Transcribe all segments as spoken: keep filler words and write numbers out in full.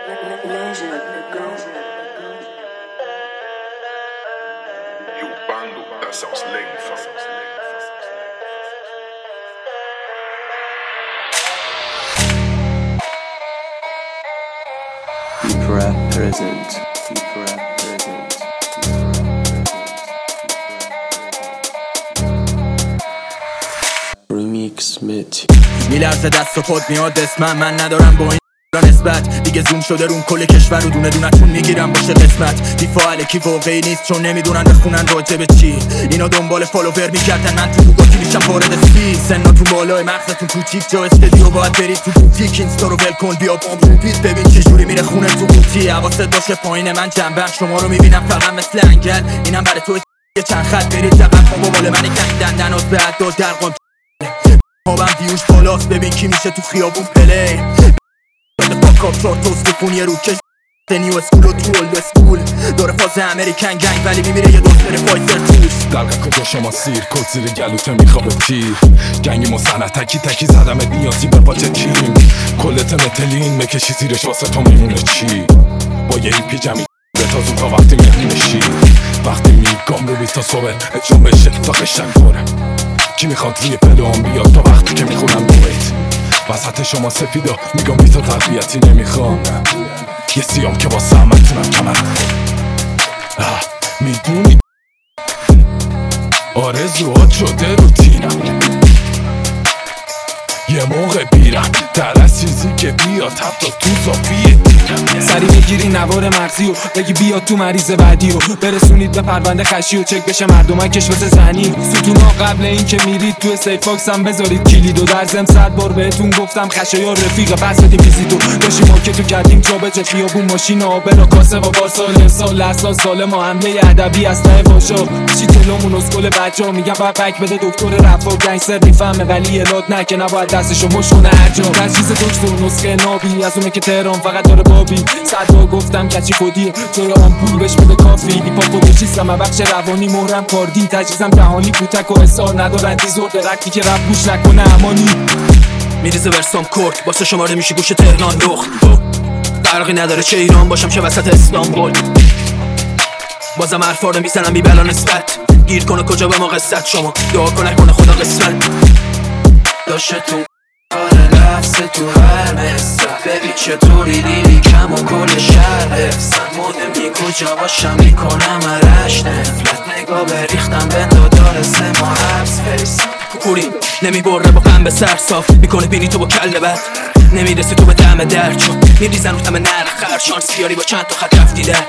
Yo, Bando, that sounds lame, fam. Deep rap present. Deep rap present. Remix مت میلرزه دست و پد میاد اسمم، من ندارم با این نسبت دیگه زوم شده روم کل کشور رو دونه دونتون میگیرم باشه قسمت. دیفاع الکی واقعی نیست چون نمیدونن بخونن راجع به چی. اینا دنبال فالوور میکردن، من تو بوگاتی میشم وارد سپید. سناتون بالای مغزتون کوچیک، جا استدیو باید برید تو بوتیک. اینستا رو ول کن بیا بام روپید، ببین چه جوری میره خونه تو بوتی. حواست باشه پایین من جنبم، شما رو میبینم فقط مثل انگل. اینم برای تو یه چند خط برید فقط بابا مال من کنگ دندنات به عداد درقام خوابم دیوش بالاست، ببین کی میشه تو خیابون پلی. پاکاپ چار توست کن یه رو کش نیو اسکول و تو اولد اسکول داره فاز امریکن گنگ ولی میمیره یه دوست بره فایتر توش. دلقه کجا شما سیر کل زیر گلوته میخوابه تیر گنگ مسنه تکی تکی زدمت نیازی به باجه تیم. کلت متلین مکشی زیرش واسه تو میمونه چی. با یه ایپی جمعی به تازون تا وقتی مهمونشی. وقتی میگم رو بیست تا صبح اجرام بشه تا خشنگ خوره. کی میخواد روی پلوان بیاد تا وقتی که میخونم دویت وسط شما سفیدا میگم بیتا تربیتی نمیخوام. یه سیام که با سهمتونم کمر میدونی آرزوات شده روتینم. یه موقع بیرم در اسیزی که بیاد حتی تو صافیه دیرم. سری میگیری نوار مرزی و بگی بیاد تو مریض بعدی و برسونید به پرونده خشی و چک بشه مردم کشوت زنی. ستونا قبل این که میرید تو سیف باکس هم بذارید کلیدو. در زم صد بار بهتون گفتم خشایا رفیق پس بدیم ویزیتو. داشتیم مارکتو کردیم جا به جا خیابون ماشین آبر و کاسه و بارسال سال اساس سالم و حمله ادبی از ته باشا. چی تلومون اسکل بچا میگم باید بک بده دکتر رفا گنگستر میفهمه ولی الاد نه که نباید دستشو مشونه هر جا. تجهیز دکتر نسخه نابی از اونه که تهران فقط داره بابی. صد بار گفتم کچی خودیه جای آمپول بهش بده کافی. هیپاپ خودشیستم بخش روانی مهرم کاردی. تجهیزم جهانی پوتک و اصار ندارن دیزور درکی که رب گوش نکنه امانی. میریزه برسام کرک واسه شماره میشی گوش تهران لخت. فرقی نداره چه ایران باشم چه وسط استانبول. بازم حرفا رو میزنم بی بلا نسبت. گیر کنه کجا به ما قصت شما دعا کنه کنه خدا قسمت. داشه تو کار لفظه تو هر مصر ببین چطوری دیدی کم و کل شهر حفظن. مدمی کجا باشم میکنم عرش نفلت. نگاه بریختم بندو داره سه ما حبس فیس. کوری نمیبره با قم به سر صاف میکنه بینی تو با کله بد. نمیرسی تو به دم در چون میریزن رو تم نرخ خر. شانس بیاری با چند تا خط رفتی در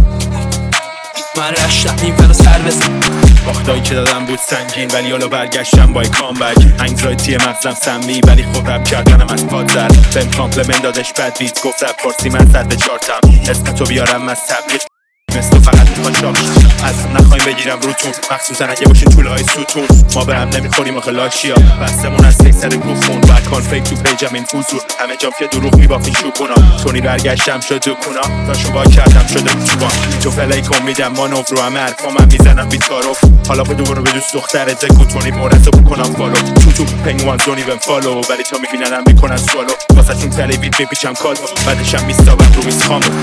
من رشتم این فرا سر بزن. باختایی که دادم بود سنگین ولی حالا برگشتم با کامبک. انگزایتی مغزم سمی ولی خب رب کردنم از پاد زد. بهم کامپلمنت دادش بد بیت گفت رب پارسی من زد به چارتم. اسمتو بیارم از تبلیغ مثل فقط میخواد شاک از نخواهیم بگیرم روتون مخصوصا اگه باشین طولهای ستون. ما به هم نمیخوریم آخه لاشیا بستمون از فکر سر گفتون. بعد کان فیک تو پیجم این فوزور همه جام که دروغ میبافین شوکونا. تونی برگشتم شد تو کونا تا شما کردم شده تو بان. تو فلای کن میدم مانوف رو همه حرفا من میزنم بیتاروف. حالا بدو برو به دوست دختره دکو تونی مورسو بکنم فالو. تو تو پنگوان زونی بهم فالو ولی تا میبیننم میکنن سوالو. واسه چون تلویزیون میپیچم کادو بعدشم میستابم رو میز خامو.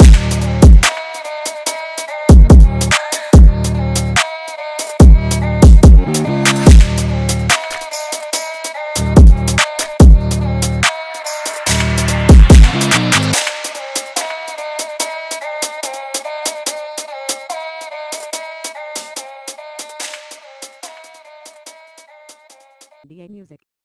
D A Music.